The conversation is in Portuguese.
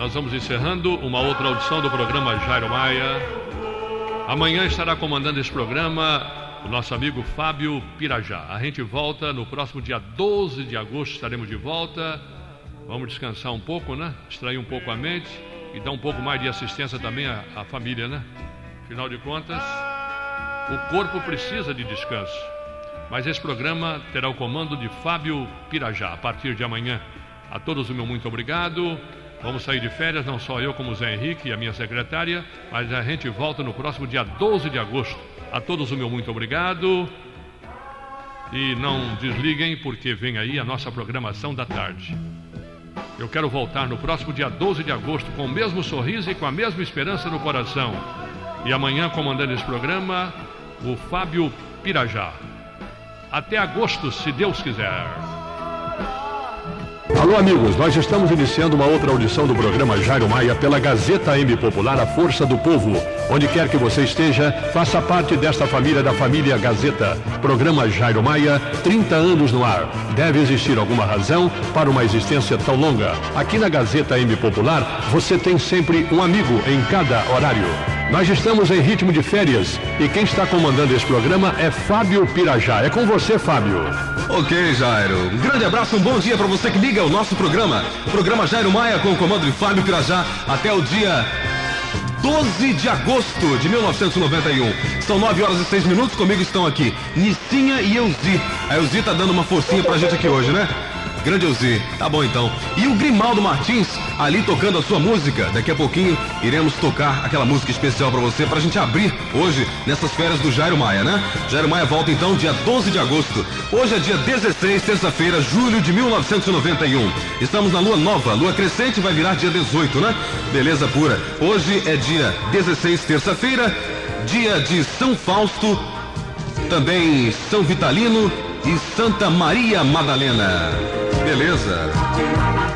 nós vamos encerrando uma outra audição do programa Jairo Maia. Amanhã estará comandando esse programa o nosso amigo Fábio Pirajá. A gente volta no próximo dia 12 de agosto, estaremos de volta. Vamos descansar um pouco, né? Extrair um pouco a mente e dar um pouco mais de assistência também à família, né? Afinal de contas, o corpo precisa de descanso. Mas esse programa terá o comando de Fábio Pirajá a partir de amanhã. A todos o meu muito obrigado. Vamos sair de férias, não só eu como o Zé Henrique e a minha secretária, mas a gente volta no próximo dia 12 de agosto. A todos o meu muito obrigado. E não desliguem, porque vem aí a nossa programação da tarde. Eu quero voltar no próximo dia 12 de agosto com o mesmo sorriso e com a mesma esperança no coração. E amanhã, comandando esse programa, o Fábio Pirajá. Até agosto, se Deus quiser. Alô, amigos, nós estamos iniciando uma outra audição do programa Jairo Maia pela Gazeta M Popular, a força do povo. Onde quer que você esteja, faça parte desta família, da família Gazeta. Programa Jairo Maia, 30 anos no ar. Deve existir alguma razão para uma existência tão longa. Aqui na Gazeta M Popular, você tem sempre um amigo em cada horário. Nós estamos em ritmo de férias e quem está comandando esse programa é Fábio Pirajá. É com você, Fábio. Ok, Jairo. Um grande abraço, um bom dia para você que liga o nosso programa. O programa Jairo Maia com o comando de Fábio Pirajá até o dia 12 de agosto de 1991. São 9 horas e 6 minutos. Comigo estão aqui Nicinha e Elzi. A Elzi tá dando uma forcinha pra gente aqui hoje, né? Grande Elzi, tá bom então. E o Grimaldo Martins ali tocando a sua música. Daqui a pouquinho iremos tocar aquela música especial pra você, pra gente abrir hoje nessas férias do Jairo Maia, né? Jairo Maia volta então dia 12 de agosto. Hoje é dia 16, terça-feira, julho de 1991. Estamos na lua nova, lua crescente vai virar dia 18, né? Beleza pura. Hoje é dia 16, terça-feira, dia de São Fausto, também São Vitalino e Santa Maria Madalena. Beleza.